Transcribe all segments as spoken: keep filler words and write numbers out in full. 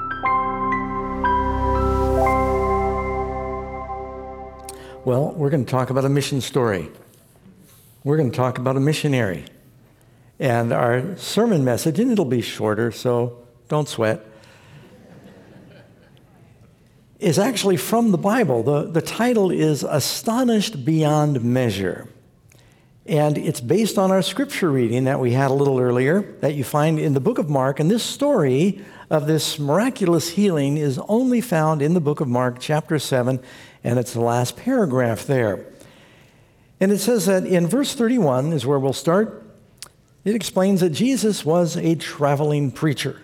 Well, we're going to talk about a mission story. We're going to talk about a missionary. And our sermon message, and it'll be shorter, so don't sweat, is actually from the Bible. The, the title is Astonished Beyond Measure. And it's based on our scripture reading that we had a little earlier that you find in the book of Mark. And this story of this miraculous healing is only found in the book of Mark, chapter seven, and it's the last paragraph there. And it says that in verse thirty-one is where we'll start. It explains that Jesus was a traveling preacher.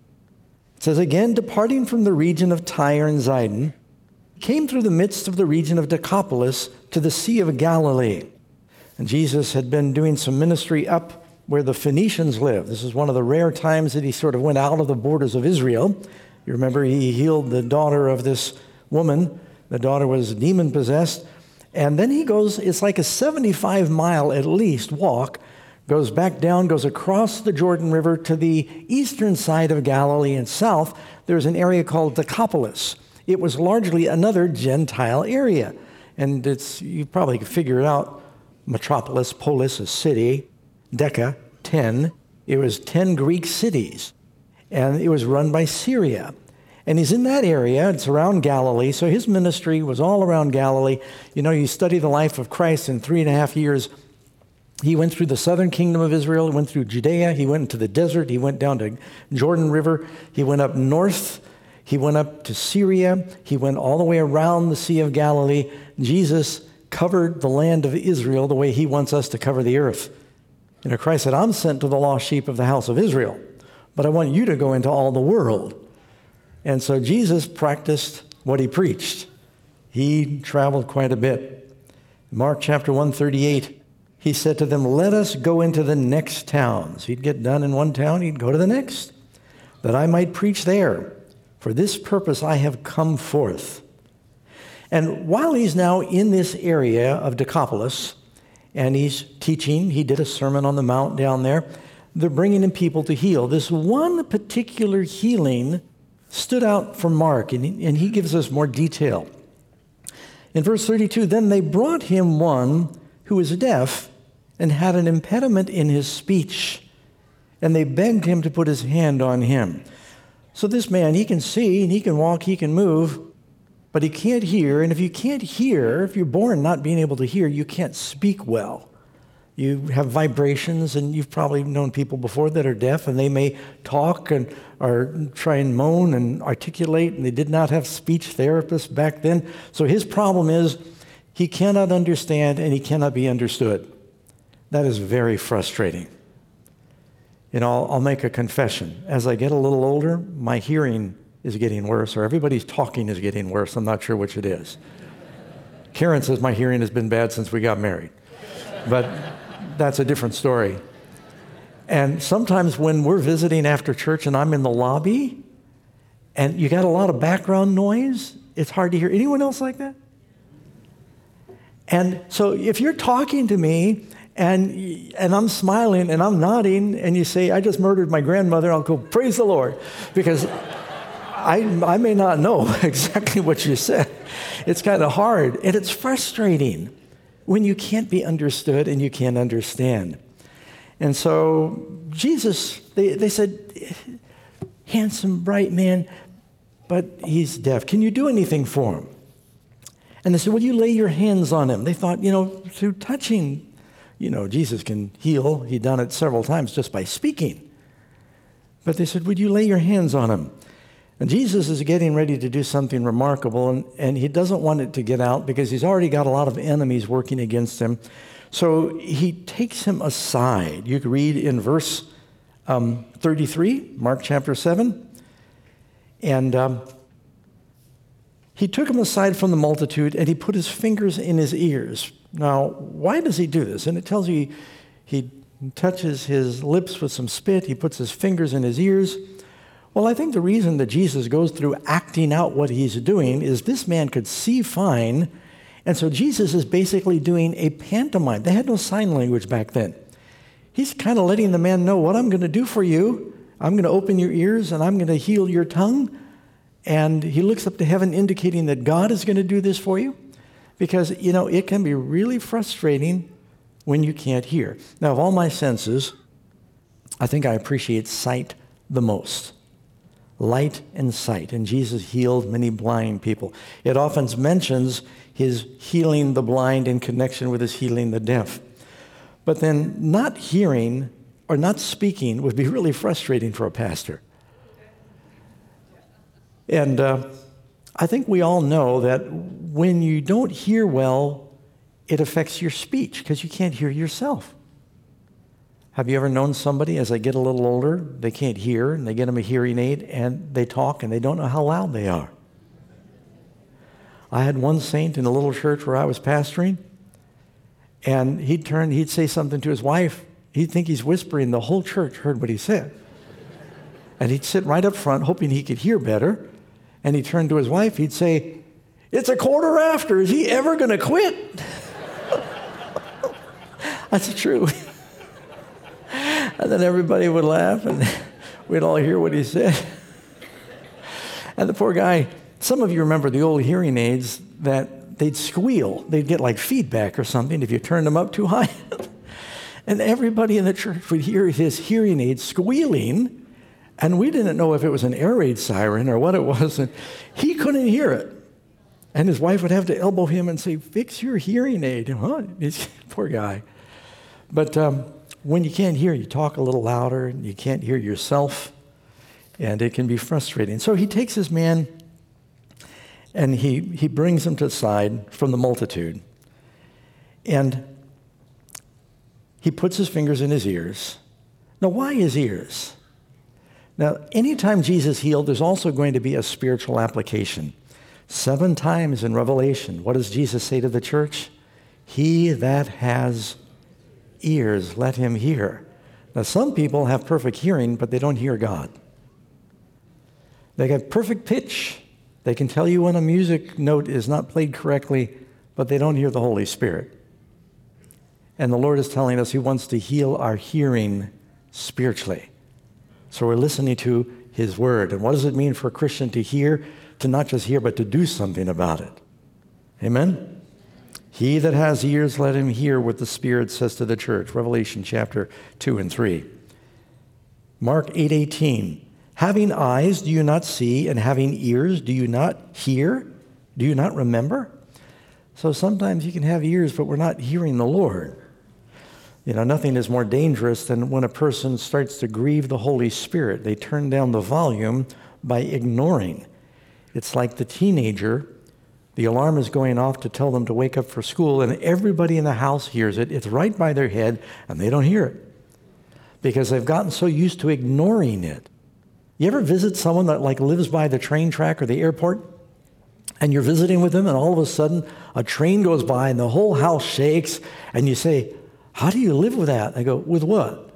It says, again, departing from the region of Tyre and Zidon, came through the midst of the region of Decapolis to the Sea of Galilee. And Jesus had been doing some ministry up where the Phoenicians lived. This is one of the rare times that he sort of went out of the borders of Israel. You remember he healed the daughter of this woman. The daughter was demon-possessed. And then he goes, it's like a seventy-five mile at least walk, goes back down, goes across the Jordan River to the eastern side of Galilee and south. There's an area called Decapolis. It was largely another Gentile area. And it's, you probably could figure it out. Metropolis, polis, a city, Deca, ten. It was ten Greek cities. And it was run by Syria. And he's in that area. It's around Galilee. So his ministry was all around Galilee. You know, you study the life of Christ in three and a half years. He went through the southern kingdom of Israel. He went through Judea. He went into the desert. He went down to Jordan River. He went up north. He went up to Syria. He went all the way around the Sea of Galilee. Jesus covered the land of Israel the way he wants us to cover the earth. You know, Christ said, I'm sent to the lost sheep of the house of Israel, but I want you to go into all the world. And so Jesus practiced what he preached. He traveled quite a bit. Mark chapter one thirty-eight, he said to them, let us go into the next towns. He'd get done in one town, he'd go to the next, that I might preach there. For this purpose I have come forth. And while he's now in this area of Decapolis, and he's teaching, he did a Sermon on the Mount down there, they're bringing in people to heal. This one particular healing stood out for Mark, and he, and he gives us more detail. In verse thirty-two, then they brought him one who was deaf and had an impediment in his speech, and they begged him to put his hand on him. So this man, he can see, and he can walk, he can move, but he can't hear. And if you can't hear, if you're born not being able to hear, you can't speak well. You have vibrations, and you've probably known people before that are deaf, and they may talk and or try and moan and articulate, and they did not have speech therapists back then. So his problem is he cannot understand and he cannot be understood. That is very frustrating. You know, I'll, I'll make a confession. As I get a little older, my hearing is getting worse, or everybody's talking is getting worse. I'm not sure which it is. Karen says my hearing has been bad since we got married. But that's a different story. And sometimes when we're visiting after church and I'm in the lobby and you got a lot of background noise, it's hard to hear. Anyone else like that? And so if you're talking to me and and I'm smiling and I'm nodding and you say, I just murdered my grandmother, I'll go, praise the Lord, because I, I may not know exactly what you said. It's kind of hard and it's frustrating when you can't be understood and you can't understand. And so Jesus, they, they said, handsome, bright man, but he's deaf. Can you do anything for him? And they said, will you lay your hands on him? They thought, you know, through touching, you know, Jesus can heal. He'd done it several times just by speaking. But they said, would you lay your hands on him? And Jesus is getting ready to do something remarkable, and, and he doesn't want it to get out because he's already got a lot of enemies working against him. So he takes him aside. You can read in verse um, thirty-three, Mark chapter seven. And um, he took him aside from the multitude, and he put his fingers in his ears. Now, why does he do this? And it tells you he touches his lips with some spit. He puts his fingers in his ears. Well, I think the reason that Jesus goes through acting out what he's doing is this man could see fine, and so Jesus is basically doing a pantomime. They had no sign language back then. He's kind of letting the man know what I'm going to do for you. I'm going to open your ears, and I'm going to heal your tongue, and he looks up to heaven indicating that God is going to do this for you, because, you know, it can be really frustrating when you can't hear. Now, of all my senses, I think I appreciate sight the most. Light and sight. And Jesus healed many blind people. It often mentions his healing the blind in connection with his healing the deaf. But then not hearing or not speaking would be really frustrating for a pastor. And uh, I think we all know that when you don't hear well, it affects your speech because you can't hear yourself. Have you ever known somebody, as they get a little older, they can't hear, and they get them a hearing aid, and they talk, and they don't know how loud they are? I had one saint in a little church where I was pastoring, and he'd turn, he'd say something to his wife. He'd think he's whispering. The whole church heard what he said. And he'd sit right up front, hoping he could hear better, and he'd turn to his wife. He'd say, "It's a quarter after. Is he ever going to quit?" That's true. And then everybody would laugh, and we'd all hear what he said. And the poor guy, some of you remember the old hearing aids that they'd squeal. They'd get like feedback or something if you turned them up too high. And everybody in the church would hear his hearing aid squealing, and we didn't know if it was an air raid siren or what it was, and he couldn't hear it. And his wife would have to elbow him and say, "Fix your hearing aid." Huh? Poor guy. But um, when you can't hear, you talk a little louder, and you can't hear yourself, and it can be frustrating. So he takes this man, and he, he brings him to the side from the multitude, and he puts his fingers in his ears. Now, why his ears? Now, anytime Jesus healed, there's also going to be a spiritual application. Seven times in Revelation, what does Jesus say to the church? "He that has ears, let him hear." Now, some people have perfect hearing, but they don't hear God. They got perfect pitch. They can tell you when a music note is not played correctly, but they don't hear the Holy Spirit. And the Lord is telling us he wants to heal our hearing spiritually. So we're listening to his word. And what does it mean for a Christian to hear? To not just hear, but to do something about it. Amen? He that has ears, let him hear what the Spirit says to the church. Revelation chapter two and three. Mark eight eighteen. Having eyes, do you not see? And having ears, do you not hear? Do you not remember? So sometimes you can have ears, but we're not hearing the Lord. You know, nothing is more dangerous than when a person starts to grieve the Holy Spirit. They turn down the volume by ignoring. It's like the teenager. The alarm is going off to tell them to wake up for school, and everybody in the house hears it. It's right by their head, and they don't hear it because they've gotten so used to ignoring it. You ever visit someone that like lives by the train track or the airport, and you're visiting with them, and all of a sudden a train goes by and the whole house shakes, and you say, "How do you live with that?" They go, "With what?"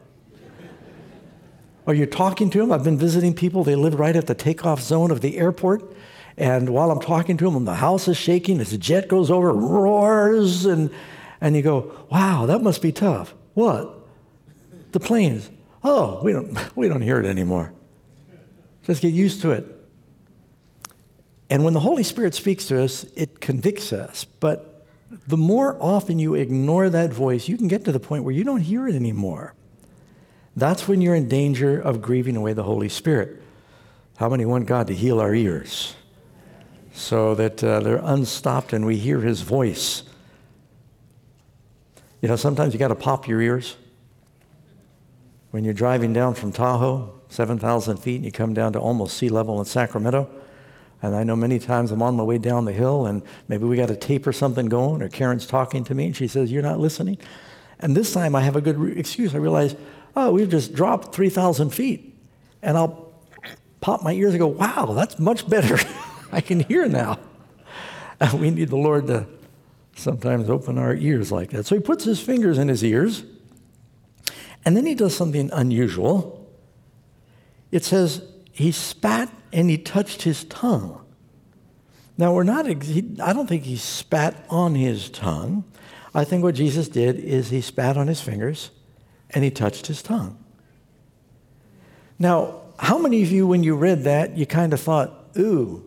Or you're talking to them. I've been visiting people. They live right at the takeoff zone of the airport. And while I'm talking to them, the house is shaking. As the jet goes over, it roars. And, and you go, "Wow, that must be tough." What? The planes. Oh, we don't, we don't hear it anymore. Just get used to it. And when the Holy Spirit speaks to us, it convicts us. But the more often you ignore that voice, you can get to the point where you don't hear it anymore. That's when you're in danger of grieving away the Holy Spirit. How many want God to heal our ears so that uh, they're unstopped and we hear his voice? You know, sometimes you got to pop your ears. When you're driving down from Tahoe, seven thousand feet, and you come down to almost sea level in Sacramento, and I know many times I'm on my way down the hill, and maybe we got a tape or something going, or Karen's talking to me, and she says, "You're not listening." And this time I have a good re- excuse. I realize, oh, we've just dropped three thousand feet. And I'll pop my ears and go, "Wow, that's much better." I can hear now. And we need the Lord to sometimes open our ears like that. So he puts his fingers in his ears, and then he does something unusual. It says he spat and he touched his tongue. Now, we're not, he, I don't think he spat on his tongue. I think what Jesus did is he spat on his fingers and he touched his tongue. Now, how many of you, when you read that, you kind of thought, ooh.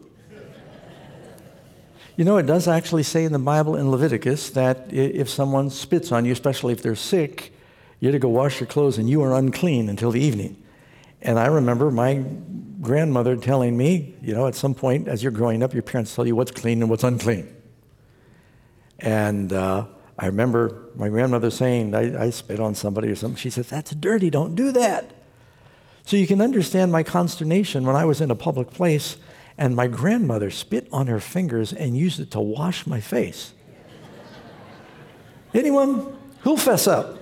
You know, it does actually say in the Bible in Leviticus that if someone spits on you, especially if they're sick, you're to go wash your clothes and you are unclean until the evening. And I remember my grandmother telling me, you know, at some point as you're growing up, your parents tell you what's clean and what's unclean. And uh, I remember my grandmother saying, I, I spit on somebody or something. She said, that's dirty, don't do that. So you can understand my consternation when I was in a public place and my grandmother spit on her fingers and used it to wash my face. Anyone? Who'll fess up?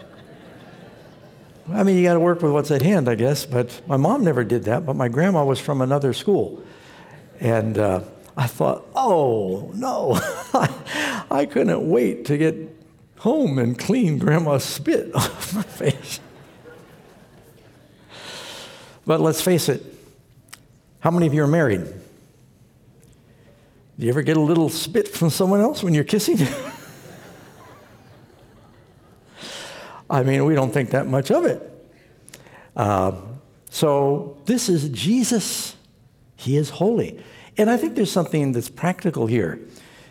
I mean, you got to work with what's at hand, I guess, but my mom never did that, but my grandma was from another school. And uh, I thought, oh, no, I couldn't wait to get home and clean grandma's spit off my face. But let's face it, how many of you are married? Do you ever get a little spit from someone else when you're kissing? I mean, we don't think that much of it. Uh, so this is Jesus. He is holy. And I think there's something that's practical here.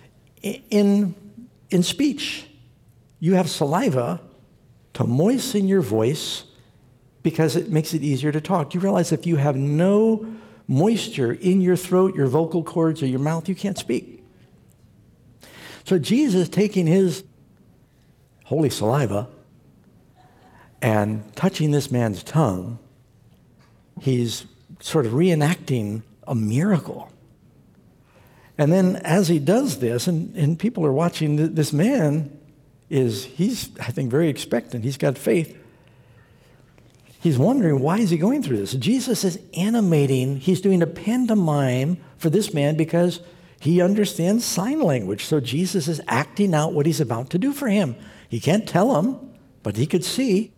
In, in speech, you have saliva to moisten your voice because it makes it easier to talk. You realize if you have no moisture in your throat, your vocal cords, or your mouth, you can't speak. So Jesus taking his holy saliva and touching this man's tongue, he's sort of reenacting a miracle. And then as he does this, and, and people are watching, this man is, he's, I think, very expectant. He's got faith. He's wondering, why is he going through this? Jesus is animating, he's doing a pantomime for this man because he understands sign language. So Jesus is acting out what he's about to do for him. He can't tell him, but he could see.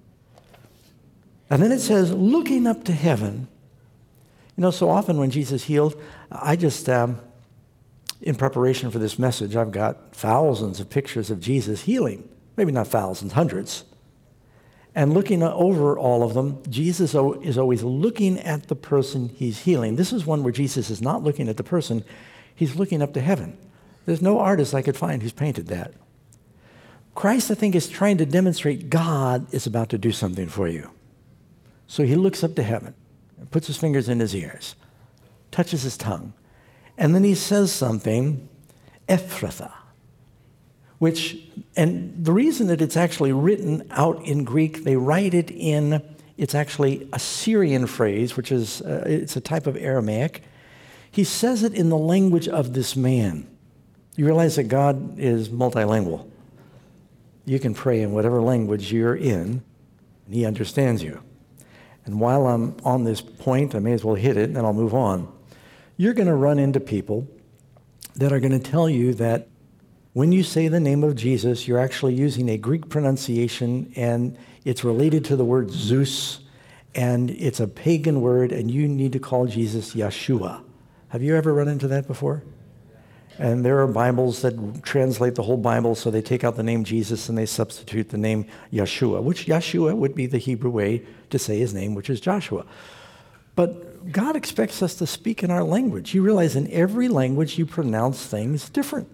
And then it says, looking up to heaven. You know, so often when Jesus healed, I just, um, in preparation for this message, I've got thousands of pictures of Jesus healing. Maybe not thousands, hundreds. And looking over all of them, Jesus is always looking at the person he's healing. This is one where Jesus is not looking at the person, he's looking up to heaven. There's no artist I could find who's painted that. Christ, I think, is trying to demonstrate God is about to do something for you. So he looks up to heaven, and puts his fingers in his ears, touches his tongue, and then he says something, Ephphatha, which, and the reason that it's actually written out in Greek, they write it in, it's actually a Syrian phrase, which is, uh, it's a type of Aramaic. He says it in the language of this man. You realize that God is multilingual. You can pray in whatever language you're in, and he understands you. And while I'm on this point, I may as well hit it, and then I'll move on. You're going to run into people that are going to tell you that when you say the name of Jesus, you're actually using a Greek pronunciation, and it's related to the word Zeus, and it's a pagan word, and you need to call Jesus Yeshua. Have you ever run into that before? And there are Bibles that translate the whole Bible, so they take out the name Jesus and they substitute the name Yeshua, which Yeshua would be the Hebrew way to say his name, which is Joshua. But God expects us to speak in our language. You realize in every language you pronounce things different.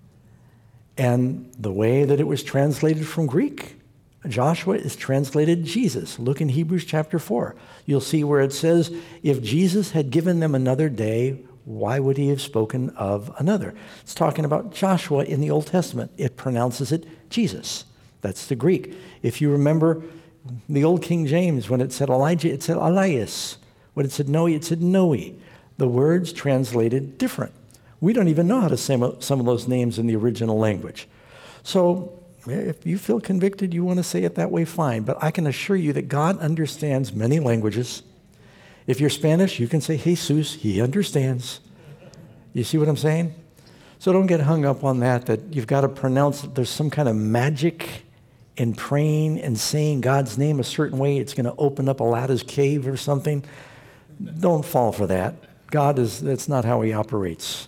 And the way that it was translated from Greek, Joshua is translated Jesus. Look in Hebrews chapter four. You'll see where it says, if Jesus had given them another day, why would he have spoken of another? It's talking about Joshua in the Old Testament. It pronounces it Jesus. That's the Greek. If you remember the old King James, when it said Elijah, it said Elias. When it said Noe, it said Noe. The words translated different. We don't even know how to say some of those names in the original language. So if you feel convicted, you want to say it that way, fine. But I can assure you that God understands many languages. If you're Spanish, you can say Jesus, he understands. You see what I'm saying? So don't get hung up on that, that you've got to pronounce, there's some kind of magic in praying and saying God's name a certain way. It's going to open up Aladdin's cave or something. Don't fall for that. God is, that's not how he operates.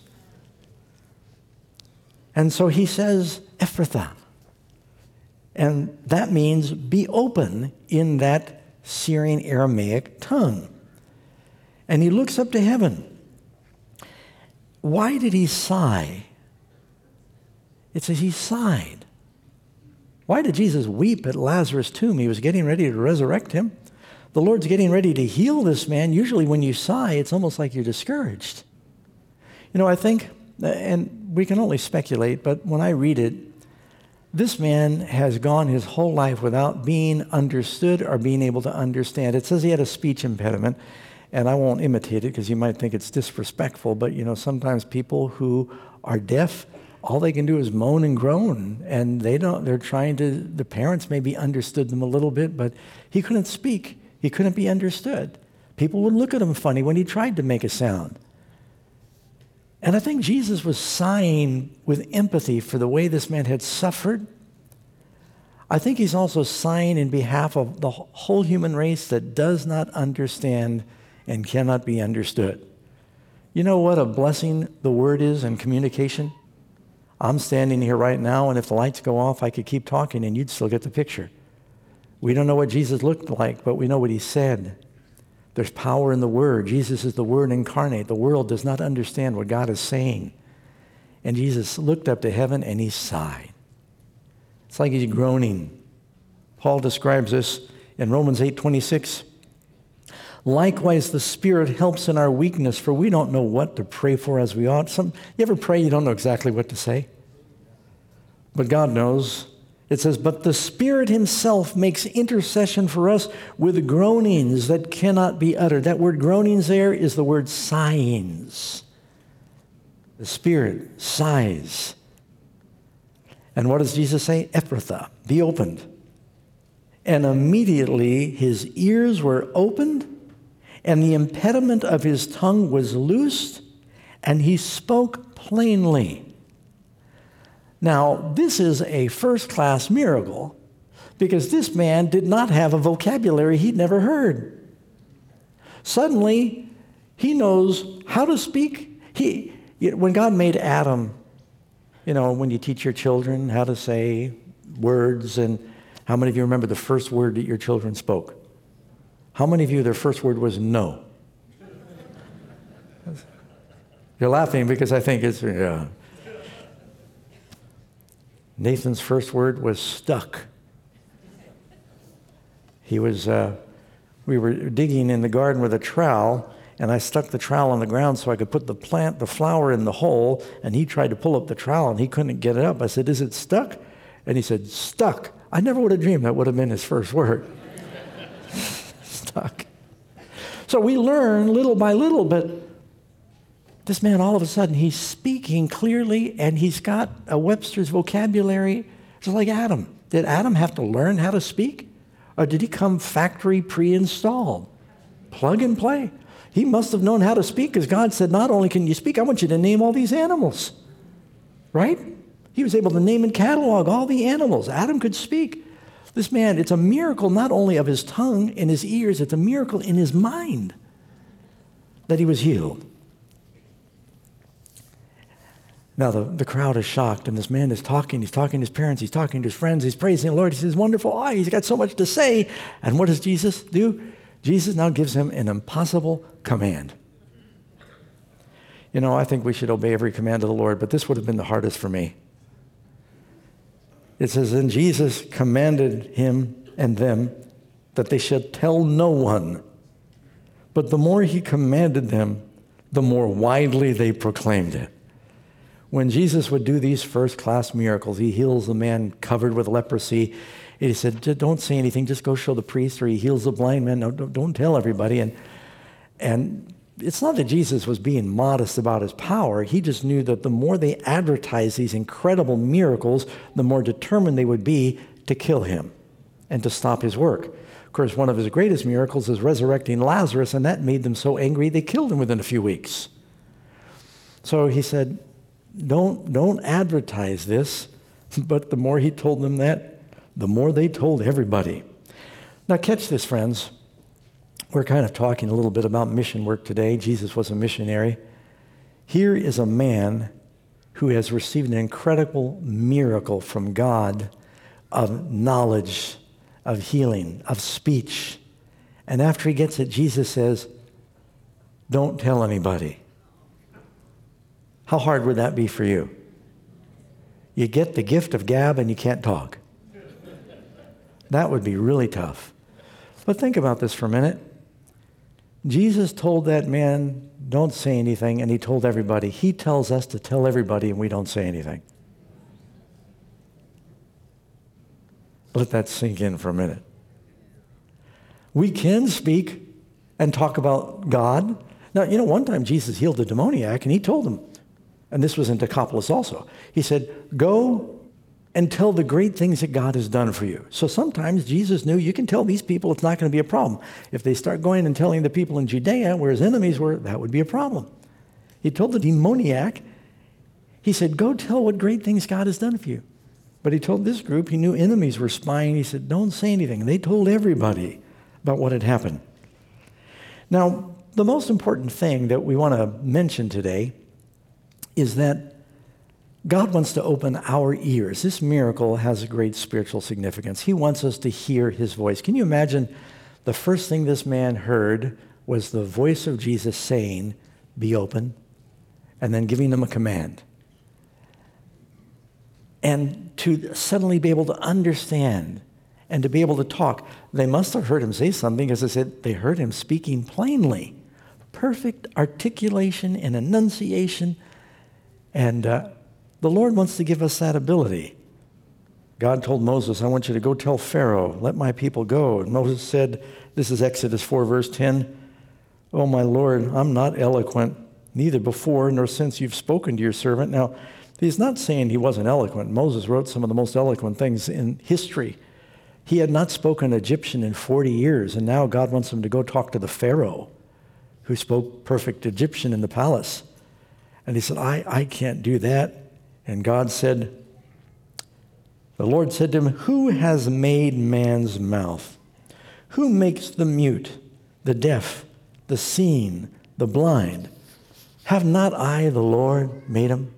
And so he says, Ephphatha. And that means be open in that Syrian Aramaic tongue. And he looks up to heaven. why did he sigh? It says he sighed. Why did Jesus weep at Lazarus' tomb? He was getting ready to resurrect him. The Lord's getting ready to heal this man. Usually when you sigh, it's almost like you're discouraged. You know, I think, and we can only speculate, but when I read it, this man has gone his whole life without being understood or being able to understand. It says he had a speech impediment, and I won't imitate it because you might think it's disrespectful, but you know, sometimes people who are deaf, all they can do is moan and groan, and they don't, they're trying to, the parents maybe understood them a little bit, but he couldn't speak. He couldn't be understood. People would look at him funny when he tried to make a sound. And I think Jesus was sighing with empathy for the way this man had suffered. I think he's also sighing in behalf of the whole human race that does not understand and cannot be understood. You know what a blessing the word is in communication? I'm standing here right now, and if the lights go off, I could keep talking, and you'd still get the picture. We don't know what Jesus looked like, but we know what he said. There's power in the Word. Jesus is the Word incarnate. The world does not understand what God is saying. And Jesus looked up to heaven and he sighed. It's like he's groaning. Paul describes this in Romans eight twenty-six. Likewise, the Spirit helps in our weakness, for we don't know what to pray for as we ought. Some, you ever pray, you don't know exactly what to say? But God knows. It says, but the Spirit himself makes intercession for us with groanings that cannot be uttered. That word groanings there is the word sighings. The Spirit sighs. And what does Jesus say? Ephphatha, be opened. And immediately his ears were opened, and the impediment of his tongue was loosed, and he spoke plainly. Now, this is a first-class miracle because this man did not have a vocabulary he'd never heard. Suddenly, he knows how to speak. He, when God made Adam, you know, when you teach your children how to say words, and how many of you remember the first word that your children spoke? How many of you, their first word was no? You're laughing because I think it's, yeah. Nathan's first word was stuck. He was, uh, we were digging in the garden with a trowel, and I stuck the trowel on the ground so I could put the plant, the flower in the hole, and he tried to pull up the trowel, and he couldn't get it up. I said, is it stuck? And he said, stuck. I never would have dreamed that would have been his first word. Stuck. So we learn little by little, but this man, all of a sudden, he's speaking clearly, and he's got a Webster's vocabulary just like Adam. Did Adam have to learn how to speak? Or did he come factory pre-installed? Plug and play. He must have known how to speak because God said, not only can you speak, I want you to name all these animals. Right? He was able to name and catalog all the animals. Adam could speak. This man, it's a miracle not only of his tongue and his ears, it's a miracle in his mind that he was healed. Now, the, the crowd is shocked, and this man is talking. He's talking to his parents. He's talking to his friends. He's praising the Lord. He says, wonderful. Oh, he's got so much to say. And what does Jesus do? Jesus now gives him an impossible command. You know, I think we should obey every command of the Lord, but this would have been the hardest for me. It says, and Jesus commanded him and them that they should tell no one. But the more he commanded them, the more widely they proclaimed it. When Jesus would do these first-class miracles, he heals the man covered with leprosy. And he said, don't say anything, just go show the priest, or he heals the blind man. No, don't, don't tell everybody. And, and it's not that Jesus was being modest about his power. He just knew that the more they advertised these incredible miracles, the more determined they would be to kill him and to stop his work. Of course, one of his greatest miracles is resurrecting Lazarus, and that made them so angry they killed him within a few weeks. So he said, Don't, don't advertise this. But the more he told them that, the more they told everybody. Now catch this, friends. We're kind of talking a little bit about mission work today. Jesus was a missionary. Here is a man who has received an incredible miracle from God of knowledge, of healing, of speech. And after he gets it, Jesus says, don't tell anybody. How hard would that be for you? You get the gift of gab and you can't talk. That would be really tough. But think about this for a minute. Jesus told that man, don't say anything, and he told everybody. He tells us to tell everybody, and we don't say anything. Let that sink in for a minute. We can speak and talk about God. Now, you know, one time Jesus healed a demoniac, and he told him, and this was in Decapolis also, he said, go and tell the great things that God has done for you. So sometimes Jesus knew you can tell these people it's not going to be a problem. If they start going and telling the people in Judea where his enemies were, that would be a problem. He told the demoniac, he said, go tell what great things God has done for you. But he told this group, he knew enemies were spying. He said, don't say anything. And they told everybody about what had happened. Now, the most important thing that we want to mention today is that God wants to open our ears. This miracle has a great spiritual significance. He wants us to hear his voice. Can you imagine the first thing this man heard was the voice of Jesus saying, be open, and then giving them a command. And to suddenly be able to understand and to be able to talk. They must have heard him say something because they said they heard him speaking plainly. Perfect articulation and enunciation. And uh, the Lord wants to give us that ability. God told Moses, I want you to go tell Pharaoh, let my people go. And Moses said, this is Exodus four, verse ten, oh, my Lord, I'm not eloquent, neither before nor since you've spoken to your servant. Now, he's not saying he wasn't eloquent. Moses wrote some of the most eloquent things in history. He had not spoken Egyptian in forty years, and now God wants him to go talk to the Pharaoh, who spoke perfect Egyptian in the palace. And he said, I, I can't do that. And God said, the Lord said to him, who has made man's mouth? Who makes the mute, the deaf, the seeing, the blind? Have not I, the Lord, made him?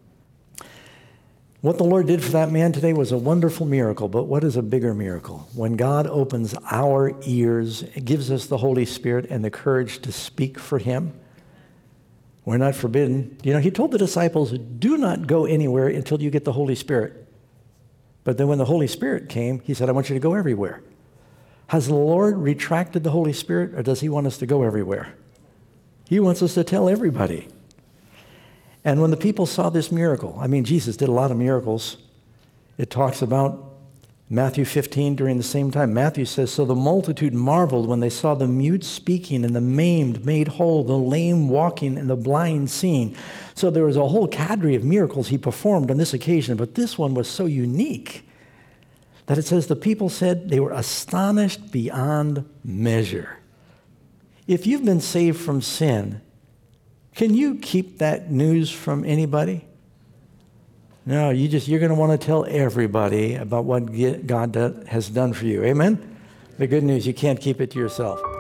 What the Lord did for that man today was a wonderful miracle, but what is a bigger miracle? When God opens our ears, it gives us the Holy Spirit and the courage to speak for him. We're not forbidden. You know, he told the disciples, do not go anywhere until you get the Holy Spirit. But then when the Holy Spirit came, he said, I want you to go everywhere. Has the Lord retracted the Holy Spirit, or does he want us to go everywhere? He wants us to tell everybody. And when the people saw this miracle, I mean, Jesus did a lot of miracles. It talks about Matthew fifteen during the same time. Matthew says, so the multitude marveled when they saw the mute speaking and the maimed made whole, the lame walking and the blind seeing. So there was a whole cadre of miracles he performed on this occasion, but this one was so unique that it says the people said they were astonished beyond measure. If you've been saved from sin, can you keep that news from anybody? No, you just, you're going to want to tell everybody about what God has done for you. Amen? The good news, you can't keep it to yourself.